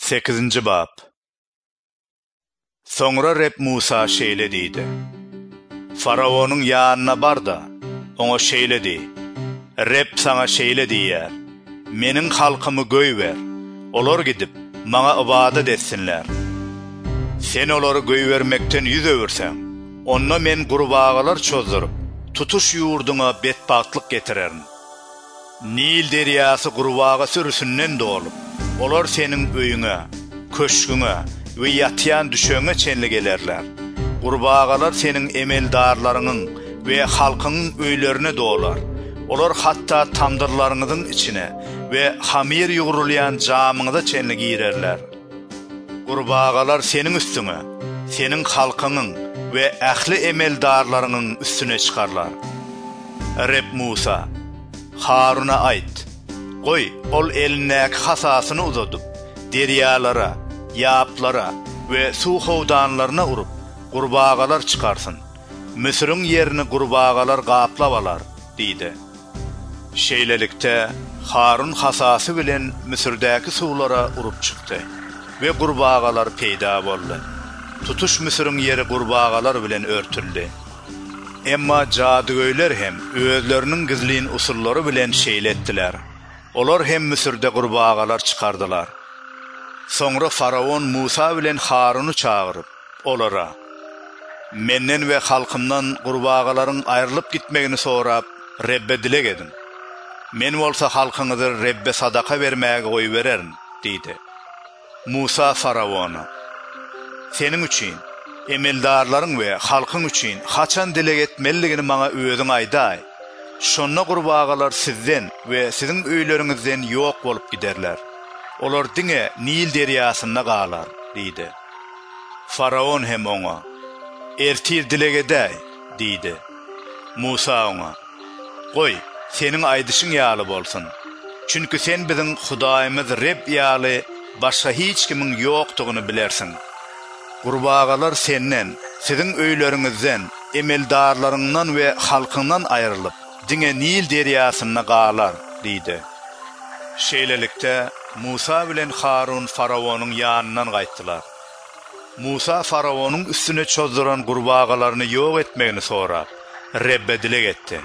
8. bab. Sonra Reb Musa şeýle diýdi. Faraonyň ýanyna bar da, oňa şeýle di. Reb saňa şeýle diýär. Meniň halkymy göýber. Olar gidip maňa ibadat etsinler. Sen olary göýbermekden ýüz öwürsäň, onda men gurbagalar çözürüp, tutuş ýurduňa betbagtlyk getirerin. Nil derýasy gurbaga sürüsünden dolup, olar seniň öýüňe, köşküňe we ýatýan düşeňe çenli gelerler. Gurbagalar seniň emeldarlarynyň we halkynyň öýlerine dolar. Olar hatda tamdyrlaryňyň içine we hamir ýugurulýan jamyňyza çenli girerler. Gurbagalar seniň üstüňe, seniň halkynyň we ähli emeldarlarynyň üstüne çykarlar. Reb Musa Haruna ayt, goy ol elindäki hasasyny uzadyp, derýalara, ýaplara we suw howdanlaryna urup, gurbagalar çykarsyn. Misiriň ýerini gurbagalar gaplap alar, diýdi. Şeýlelikde Harun hasasy bilen Misirdäki suwlara urup çykdy we gurbagalar peýda boldy. Tutuş Misiriň ýeri gurbagalar bilen örtüldi. Emma jadygoýlar hem özleriniň gizlin usullary bilen şeýletdiler. Olar hem Misirde gurbagalar çykardylar. Soňra Faraon Musa bilen Haruny çagyryp, olara: "Menden we halkymdan gurbagalaryň aýrylyp gitmegini sorap, Rebbe dilek edin. Men bolsa halkyňyzy Rebbe sadaka bermäge goý bererin," diýdi. Musa Faraona: "Seniň üçin, emeldarlaryň we halkyň üçin haçan dilek etmeligini maňa özüň aýdaý. Şonda gurbagalar sizden we siziň öýleriňizden ýok bolup giderler. Olar diňe Nil derýasyna galar," diýdi. Faraon hem oňa: "Ertir dilek edäý," diýdi. Musa oňa: "Goý, seniň aýdyşyň ýaly bolsun. Çünki sen biziň Hudaýymyz Reb ýaly başga hiç kimiň ýokdugyny bilersiň. Gurbagalar senden, siziň öýleriňizden, emeldarlaryňdan we halkyňdan aýrylyp, diňe Nil derýasyna galar," diýdi. Şeýlelikde Musa bilen Harun Faraonyň ýanyna gaýtdylar. Musa Faraonyň üstüne çözdüren gurbagalaryny ýok etmegini sorap, Rebbe dilek etdi.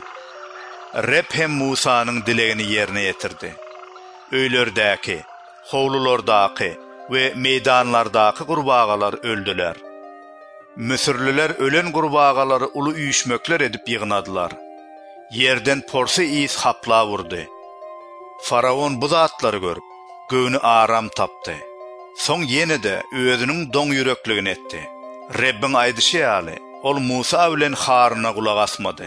Reb hem Musanyň dilegini ýerine ýetirdi. Öýlerdäki, howlulardaky we meydanlardaky gurbagalar öldüler. Misirliler ölen gurbagalary uly üýüşmekler edip ýygnadylar. Yerden porsi is hapla vurdy. Faraon bu zatlary görüp, göwüni aram tapdy. Soň ýene-de özüniň doň ýürekligini etdi. Rebbiň aýdyşy ýaly, ol Musa bilen Haruna gulak asmady.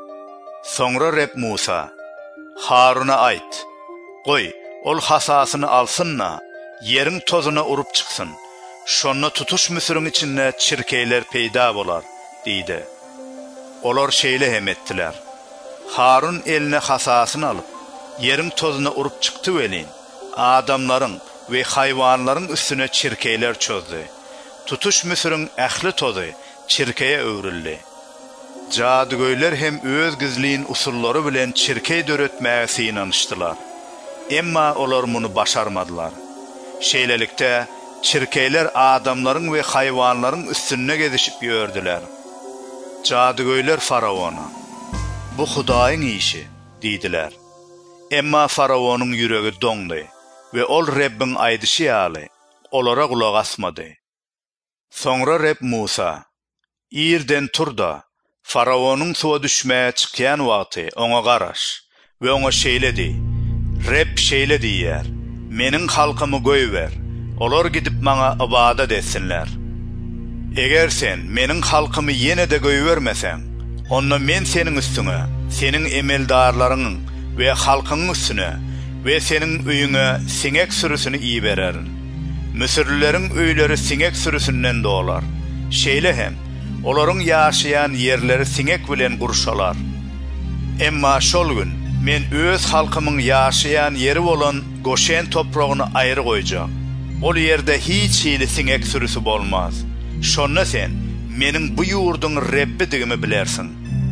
Soňra Reb Musa: "Haruna aýt, goý, ol hasasyny alsynna, ýeriň tozuna urup çyksyn. Şonda tutuş Misiriň içinde çirkeyler peýda bolar," diýdi. Olar şeýle hem etdiler. Harun eline hasasyny alyp, ýeriň tozuna urup çykdy welin, adamlaryň we haýwanlaryň üstüne çirkeyler çözdü. Tutuş Misiriň ähli tozy çirkeye öwrildi. Jadygoýlar hem öz gizlin usullary bilen çirkey döretmäge synanyşdylar. Emma olar muny başarmadylar. Şeýlelikde çirkeyler adamlaryň we haýwanlaryň üstüne gezişip ýördüler. Jadygoýlar Faraona: "Bu Hudaýyň işi," diýdiler. Emma Faraonyň ýüregi doňdy we ol Rebbiň aýdyşy ýaly olara gulak asmady. Soňra Reb Musa: "Ýerden tur da, Faraonyň suwa düşmäge çykýan wagty oňa garaş we oňa şeýle di. Reb şeýle diýär: Meniň halkymy göýber. Olar gidip maňa ibadat etsinler. Eger sen meniň halkymy ýene-de göýbermeseň, onda men seniň üstüňe, seniň emeldarlarynyň we halkynyň üstüne we seniň öýüňe siňek sürüsini iý bererin. Misirlileriň öýleri siňek sürüsünden dolar. Şeýle hem olaryň ýaşaýan ýerleri siňek bilen gurşalar. Emma şol gün men öz halkymyň ýaşaýan ýeri bolan Goşen topragyny aýry goýjak. Ol ýerde hiç hili siňek sürüsü bolmaz. Şonda sen meniň bu ýurduň Rebbi digimi bilersiň.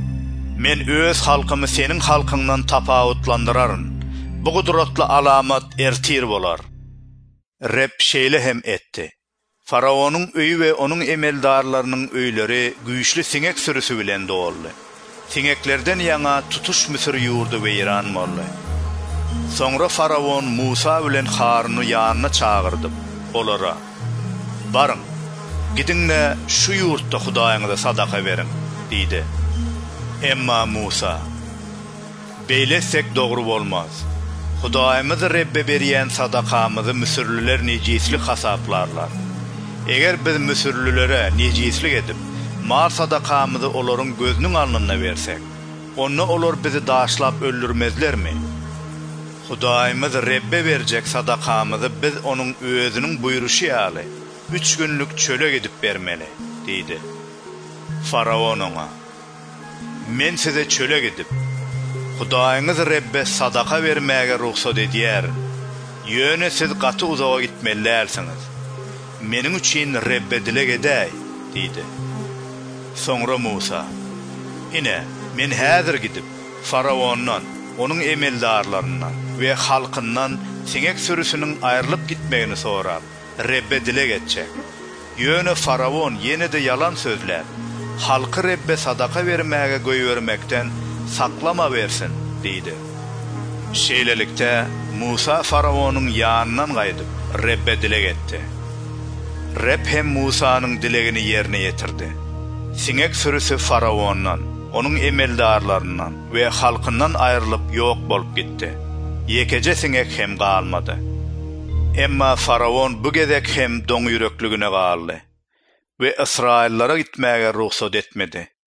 Men öz halkymy seniň halkyňdan tapawutlandyraryn. Bu gudratly alamat ertir bolar." Reb şeýle hem etdi. Faraonun öýü we onun emeldarlarynyň öýleri güýçli siňek sürüsü bilen doldy. Siňeklerden ýaňa tutuş Misir ýurdu weýran boldy. Soňra Faraon Musa bilen Haruny ýanyna çagyrdy. Olara: "Barın, gidinle şu ýurtda Hudaýyňyza sadaka berin," diýdi. Emma Musa: "Beýlesek dogry bolmaz. Hudaýymyz Rebbe berýän sadakamyzy Misirliler nejislik hasaplarlar. Eger biz Misirlilere nejislik edip mal sadakamyzy olaryň gözüniň alnyna bersek, onda olar bizi daşlap öldürmezlermi? Hudaýymyz Rebbe berjek sadakamyzy biz onuň özüniň buýruşy ýaly 3 günlük çöle gidip bermeli," diýdi. Faraon ona: "Men size çöle gidip Hudaýyňyz Rebbe sadaka bermäge ruhsat edýär. Ýöne siz gaty uzaga gitmelilersiňiz. Meniň üçin Rebbe dilek edäý," diýdi. Soňra Musa: "Ine, men häzir gidip Faraondan, onuň emeldarlaryndan we halkyndan siňek sürüsiniň aýrylyp gitmegini sorap, Rebbe dilek etjek. Ýöne Faraon ýene-de ýalan sözler. Halky Rebbe sadaka bermäge goýbermekden saklama bersin," diýdi. Şeýlelikde Musa Faraonyň ýanynan gaýdyp Rebbe dilek etdi. Reb hem Musanyň dilegini ýerine ýetirdi. Siňek sürüsü Faraondan, onuň emeldarlaryndan we halkyndan aýrylyp ýok bolup gitdi. Ýekece siňek hem galmady. Emma Faraon bu gezek hem doň ýürekligine galdy we Israillara gitmäge ruhsat etmedi.